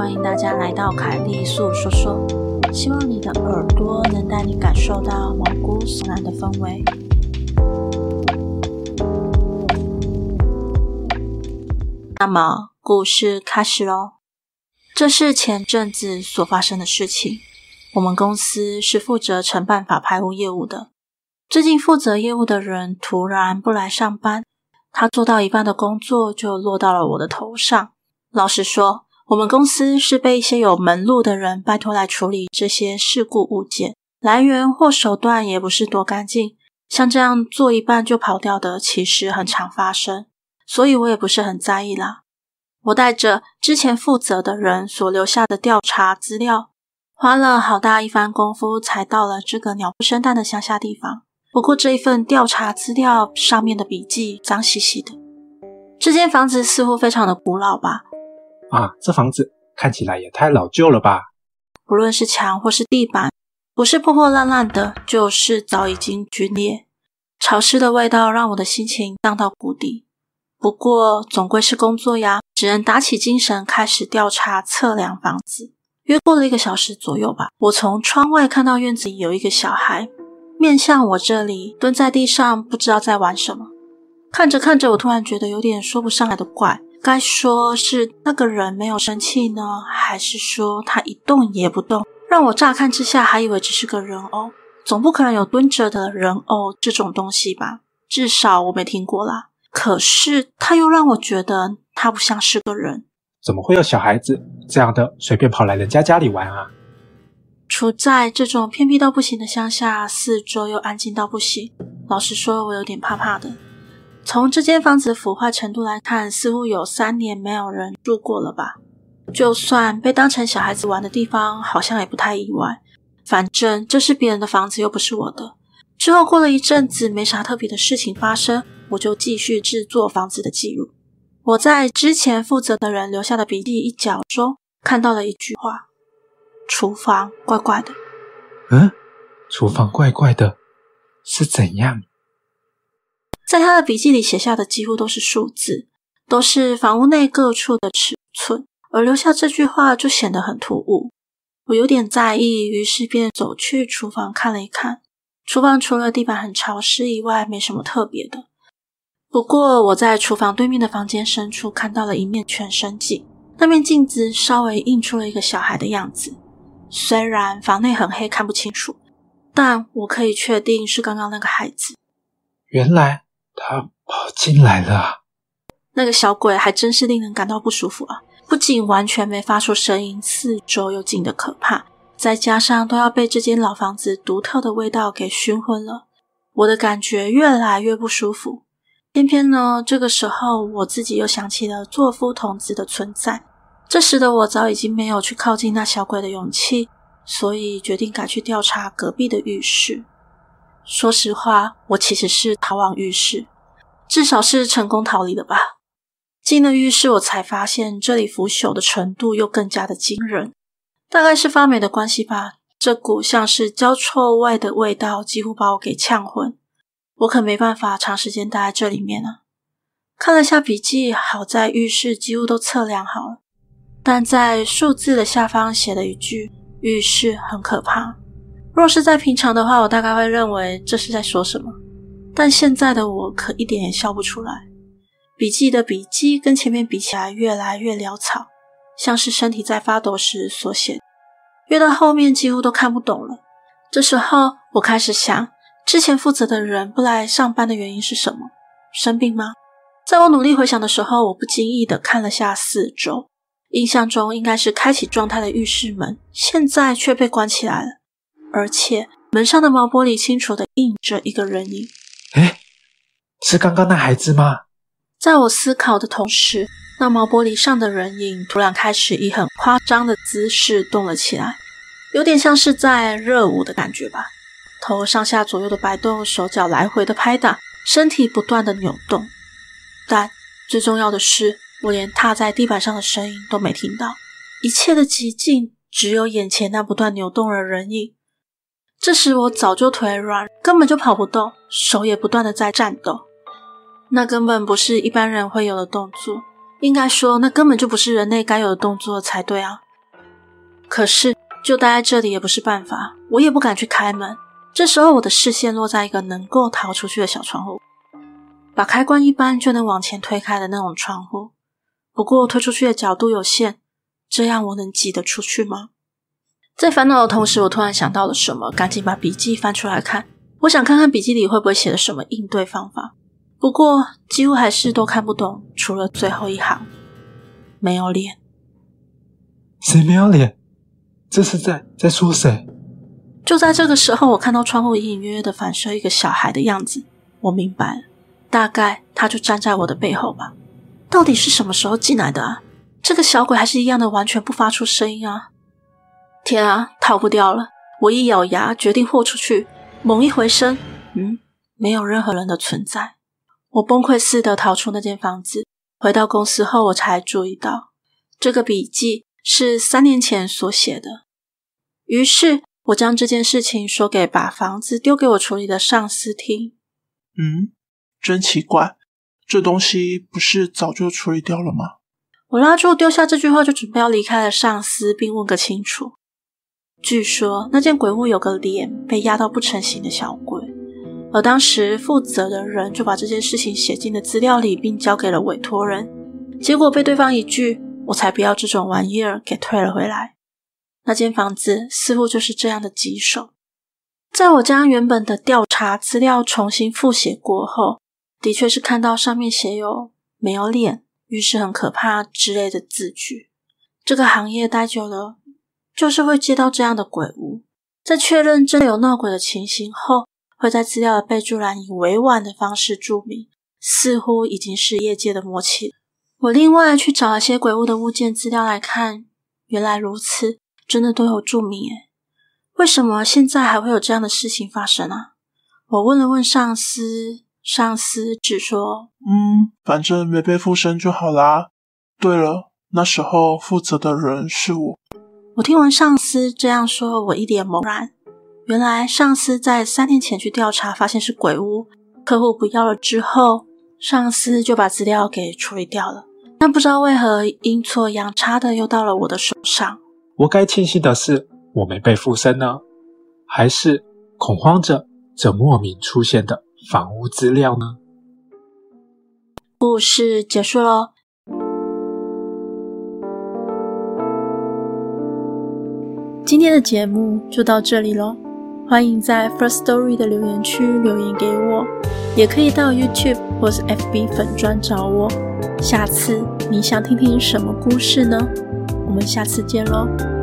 欢迎大家来到凯莉诉说说，希望你的耳朵能带你感受到毛骨悚然的氛围。那么故事开始咯。这是前阵子所发生的事情。我们公司是负责承办法拍屋业务的，最近负责业务的人突然不来上班，他做到一半的工作就落到了我的头上。老实说，我们公司是被一些有门路的人拜托来处理这些事故物件，来源或手段也不是多干净，像这样做一半就跑掉的其实很常发生，所以我也不是很在意啦。我带着之前负责的人所留下的调查资料，花了好大一番功夫才到了这个鸟不生蛋的乡下地方。不过这一份调查资料上面的笔记脏兮兮的。这间房子似乎非常的古老吧？ 这房子看起来也太老旧了吧。 不论是墙或是地板，不是破破烂烂的，就是早已经皲裂。潮湿的味道让我的心情荡到谷底。不过总归是工作呀，只能打起精神开始调查测量房子。约过了1个小时左右吧，我从窗外看到院子里有一个小孩面向我这里蹲在地上，不知道在玩什么。看着看着，我突然觉得有点说不上来的怪，该说是那个人没有生气呢，还是说他一动也不动，让我乍看之下还以为只是个人偶。总不可能有蹲着的人偶这种东西吧，至少我没听过啦。可是他又让我觉得他不像是个人。 怎么会有小孩子这样的随便跑来人家家里玩啊？ 处在这种偏僻到不行的乡下，四周又安静到不行，老实说我有点怕怕的。从这间房子的腐坏程度来看，似乎有3年没有人住过了吧。就算被当成小孩子玩的地方，好像也不太意外。反正这是别人的房子，又不是我的。之后过了一阵子，没啥特别的事情发生，我就继续制作房子的记录。我在之前负责的人留下的笔记一角中看到了一句话：厨房怪怪的。 厨房怪怪的是怎样？ 在他的笔记里写下的几乎都是数字，都是房屋内各处的尺寸，而留下这句话就显得很突兀。我有点在意，于是便走去厨房看了一看。厨房除了地板很潮湿以外，没什么特别的。不过我在厨房对面的房间深处看到了一面全身镜，那面镜子稍微映出了一个小孩的样子。虽然房内很黑看不清楚，但我可以确定是刚刚那个孩子。 原来他跑进来了啊！ 那个小鬼还真是令人感到不舒服啊！不仅完全没发出声音，四周又静得可怕，再加上都要被这间老房子独特的味道给熏昏了，我的感觉越来越不舒服。偏偏呢，这个时候我自己又想起了座夫童子的存在。这时的我早已经没有去靠近那小鬼的勇气，所以决定改去调查隔壁的浴室。说实话，我其实是逃往浴室，至少是成功逃离了吧。进了浴室，我才发现这里腐朽的程度又更加的惊人。大概是发霉的关系吧，这股像是焦臭味的味道几乎把我给呛昏。我可没办法长时间待在这里面啊。看了下笔记，好在浴室几乎都测量好了，但在数字的下方写了一句：浴室很可怕。若是在平常的话，我大概会认为这是在说什么，但现在的我可一点也笑不出来。笔记的笔记跟前面比起来越来越潦草，像是身体在发抖时所写的，越到后面几乎都看不懂了。这时候我开始想，之前负责的人不来上班的原因是什么？生病吗？在我努力回想的时候，我不经意地看了下四周，印象中应该是开启状态的浴室门，现在却被关起来了，而且门上的毛玻璃清楚地映着一个人影。 是刚刚那孩子吗？ 在我思考的同时，那毛玻璃上的人影突然开始以很夸张的姿势动了起来，有点像是在热舞的感觉吧。头上下左右的摆动，手脚来回的拍打，身体不断的扭动。但最重要的是，我连踏在地板上的声音都没听到，一切的寂静只有眼前那不断扭动的人影。这时我早就腿软，根本就跑不动，手也不断的在颤抖。那根本不是一般人会有的动作，应该说那根本就不是人类该有的动作才对啊。 可是就待在这里也不是办法，我也不敢去开门。这时候我的视线落在一个能够逃出去的小窗户，把开关一般就能往前推开的那种窗户。不过推出去的角度有限，这样我能挤得出去吗？在烦恼的同时，我突然想到了什么，赶紧把笔记翻出来看。我想看看笔记里会不会写了什么应对方法，不过几乎还是都看不懂，除了最后一行，没有脸。 谁没有脸？这是在说谁？ 就在这个时候，我看到窗户隐隐约约的反射一个小孩的样子，我明白了，大概他就站在我的背后吧。到底是什么时候进来的啊？这个小鬼还是一样的完全不发出声音啊！天啊，逃不掉了！我一咬牙决定豁出去，猛一回身，没有任何人的存在。我崩溃似的逃出那间房子，回到公司后我才注意到，这个笔记是3年前所写的。于是我将这件事情说给把房子丢给我处理的上司听。 真奇怪，这东西不是早就处理掉了吗？ 我拉住丢下这句话就准备要离开了上司，并问个清楚。据说那间鬼屋有个脸被压到不成形的小鬼，而当时负责的人就把这件事情写进了资料里，并交给了委托人，结果被对方一句我才不要这种玩意儿给退了回来。那间房子似乎就是这样的棘手。在我将原本的调查资料重新复写过后，的确是看到上面写有没有脸，于是很可怕之类的字句。这个行业待久了，就是会接到这样的鬼屋。在确认真的有闹鬼的情形后，会在资料的备注栏以委婉的方式注明，似乎已经是业界的默契了。我另外去找了些鬼屋的物件资料来看，原来如此，真的都有注明耶。为什么现在还会有这样的事情发生啊？我问了问上司，上司只说反正没被附身就好啦。对了，那时候负责的人是我。 我听完上司这样说，我一脸茫然。原来上司在3年前去调查，发现是鬼屋，客户不要了之后，上司就把资料给处理掉了。但不知道为何阴错阳差的又到了我的手上。 我该庆幸的是我没被附身呢，还是恐慌着这莫名出现的房屋资料呢？ 故事结束咯。今天的节目就到这里咯，欢迎在 Firstory 的留言区留言给我，也可以到 YouTube 或是 FB 粉专找我。下次你想听听什么故事呢？我们下次见咯。